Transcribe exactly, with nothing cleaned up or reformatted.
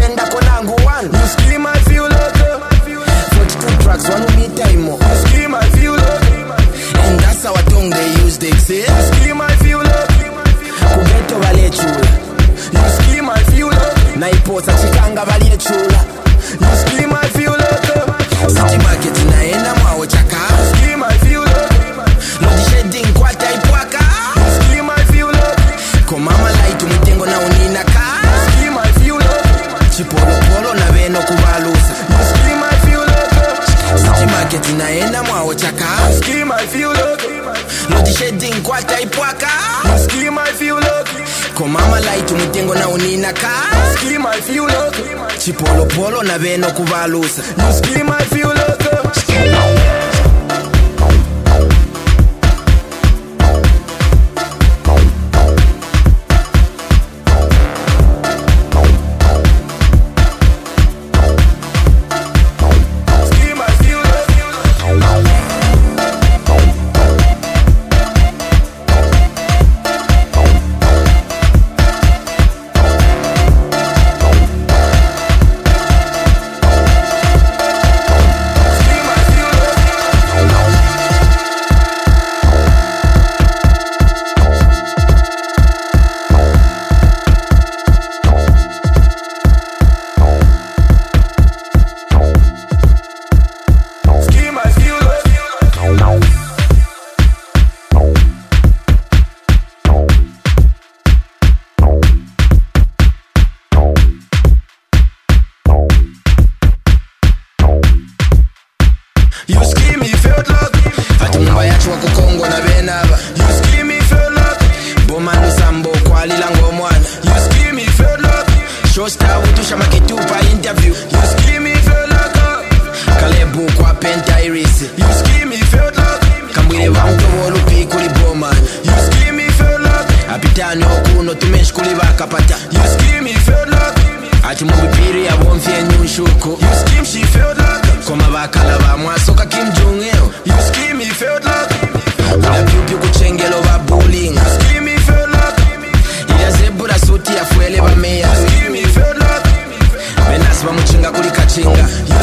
tenda konangu one. You scream I feel loco. forty-two tracks one me time. You scream I feel loco. And that's our tongue they use they say. You scream I feel loco. Kugeto vale chula. You scream I feel loco. Na iposa chikanga vale chula. You scream I feel loco. City market inaenda mwao chaka. You scream I feel loco. Lodi shedding kwata ipwaka. You scream I feel loco. Komama light mitengo na unina ka. You scream I feel loco. Chipolo polo na veno kuvalusa. You scream I feel loco. City market inaenda mwao chaka. You scream I feel loco. Lodi shedding kwata ipwaka. You scream I feel loco. Komama light mitengo na unina ka. You scream I feel loco. Chipolo polo na veno kuvalusa. You scream I feel loco. You scream me felt lucky. Ati mumba yachu wako Kongo na benaba. You scream me felt lucky. Bomanu sambo kwa lilango mwana. You scream me felt lucky. Showstar utusha makitupa interview. You scream me felt lucky. Kalebu kwa penta irisi. You scream me felt lucky. Kambwile wangu wolu pikuli boman. You scream me felt lucky. Apitani okuno tumesh kulibaka pata. You scream me felt lucky. Ati mubipiri ya wonfie nyunshuku. You scream she felt lucky. Koma bakala ba mwasoka Kim Jong-il. You scream me felt lucky. Ula piu piu kuchengelo ba bullying. You scream me felt lucky. Ila zebura suti ya fuele ba meya. You scream me felt lucky. Benasi ba muchinga kuli kachinga.